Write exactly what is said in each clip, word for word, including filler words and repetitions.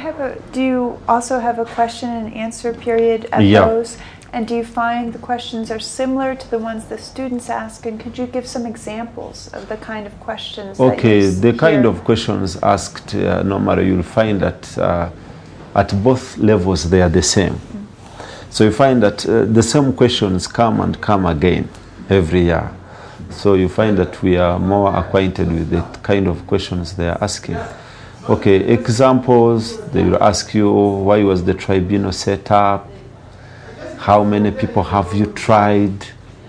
have a, do you also have a question and answer period at Yeah. those? And do you find the questions are similar to the ones the students ask? And could you give some examples of the kind of questions Okay, that you the kind hear? of questions asked, uh, normally you'll find that uh, at both levels they are the same. Mm. So you find that uh, the same questions come and come again every year. So you find that we are more acquainted with the kind of questions they are asking. Okay, examples, they will ask you, why was the tribunal set up? How many people have you tried?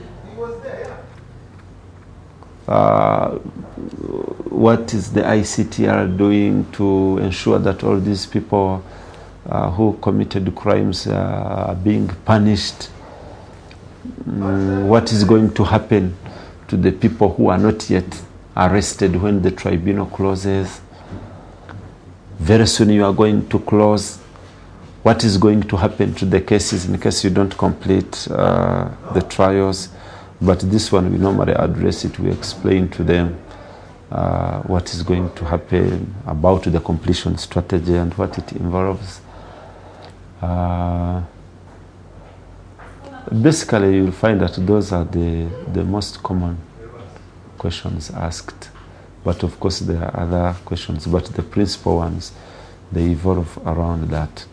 Uh, what is the I C T R doing to ensure that all these people uh, who committed crimes uh, are being punished? Mm, what is going to happen to the people who are not yet arrested when the tribunal closes? Very soon you are going to close. What is going to happen to the cases in case you don't complete uh, the trials? But this one we normally address it. We explain to them uh, what is going to happen about the completion strategy and what it involves. Uh, basically, you'll find that those are the, the most common questions asked. But of course, there are other questions, but the principal ones, they evolve around that.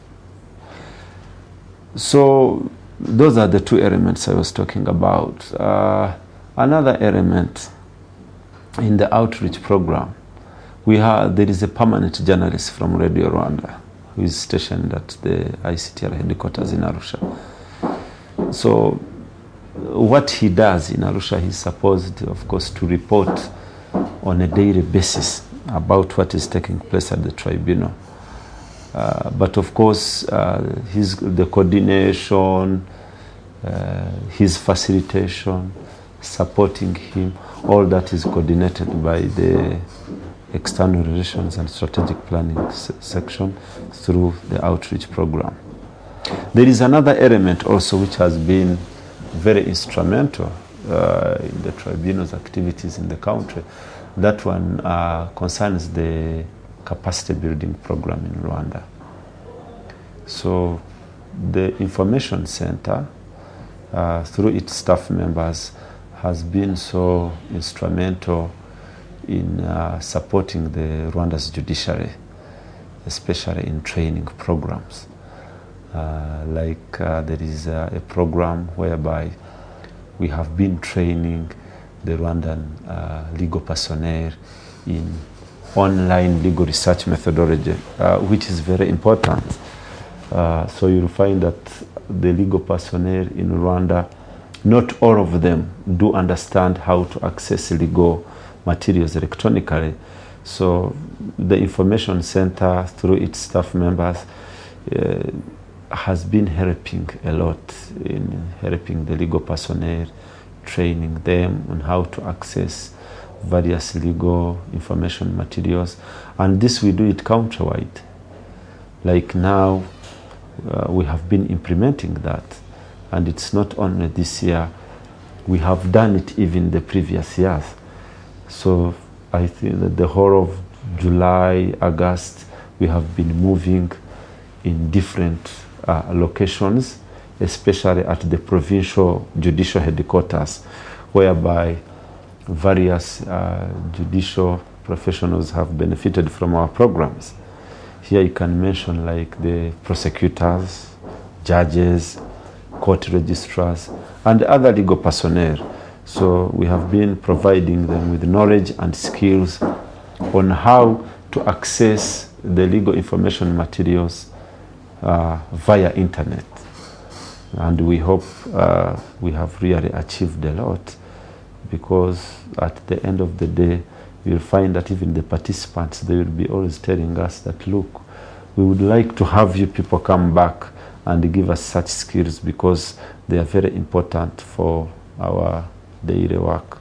So those are the two elements I was talking about. Uh, another element in the outreach program, we have, there is a permanent journalist from Radio Rwanda who is stationed at the I C T R headquarters in Arusha. So what he does in Arusha, he's supposed, of course, to report on a daily basis about what is taking place at the tribunal. Uh, but of course, uh, his, the coordination, uh, his facilitation, supporting him, all that is coordinated by the external relations and strategic planning se section through the outreach program. There is another element also which has been very instrumental uh, in the tribunal's activities in the country. That one uh, concerns the capacity building program in Rwanda. So the information center, uh, through its staff members, has been so instrumental in uh, supporting the Rwanda's judiciary, especially in training programs. Uh, like uh, there is uh, a program whereby we have been training the Rwandan uh, legal personnel in online legal research methodology, uh, which is very important. Uh, so you'll find that the legal personnel in Rwanda, not all of them do understand how to access legal materials electronically. So the information center, through its staff members, uh, has been helping a lot in helping the legal personnel, training them on how to access various legal information materials. And this we do it countrywide. Like now, uh, we have been implementing that. And it's not only this year, we have done it even the previous years. So I think that the whole of July, August, we have been moving in different uh, locations, especially at the provincial judicial headquarters, whereby various uh, judicial professionals have benefited from our programs. Here you can mention like the prosecutors, judges, court registrars, and other legal personnel. So we have been providing them with knowledge and skills on how to access the legal information materials uh, via internet. And we hope uh, we have really achieved a lot, because at the end of the day, we'll find that even the participants, they will be always telling us that, look, we would like to have you people come back and give us such skills, because they are very important for our daily work.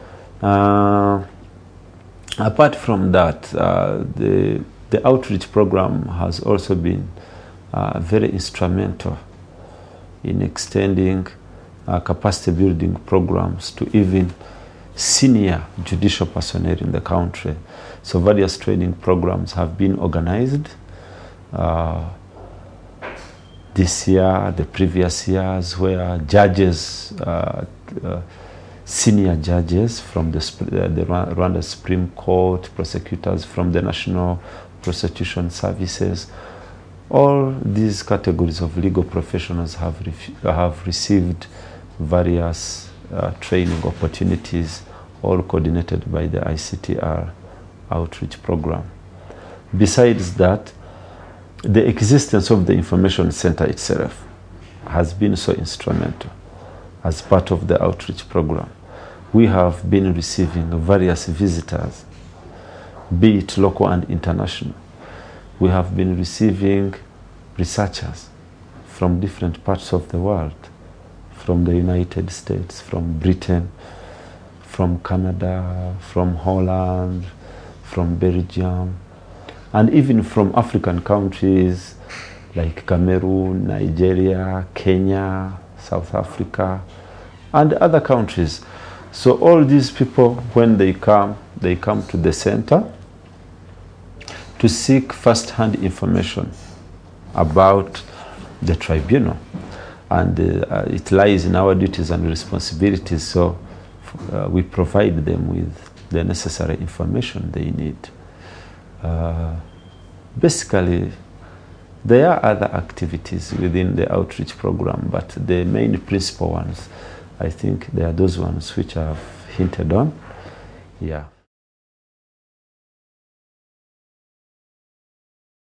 Uh, apart from that, uh, the, the outreach program has also been uh, very instrumental in extending uh, capacity building programs to even senior judicial personnel in the country. So various training programs have been organized uh, this year, the previous years, where judges, uh, uh, senior judges from the, uh, the Rwanda Supreme Court, prosecutors from the National Prosecution Services, all these categories of legal professionals have, have received various uh, training opportunities, all coordinated by the I C T R outreach program. Besides that, the existence of the information center itself has been so instrumental as part of the outreach program. We have been receiving various visitors, be it local and international. We have been receiving researchers from different parts of the world, from the United States, from Britain, from Canada, from Holland, from Belgium, and even from African countries like Cameroon, Nigeria, Kenya, South Africa, and other countries. So all these people, when they come, they come to the center to seek first-hand information about the tribunal. And uh, it lies in our duties and responsibilities, so uh, we provide them with the necessary information they need. Uh, basically, there are other activities within the outreach program, but the main principal ones, I think they are those ones which I've hinted on. Yeah.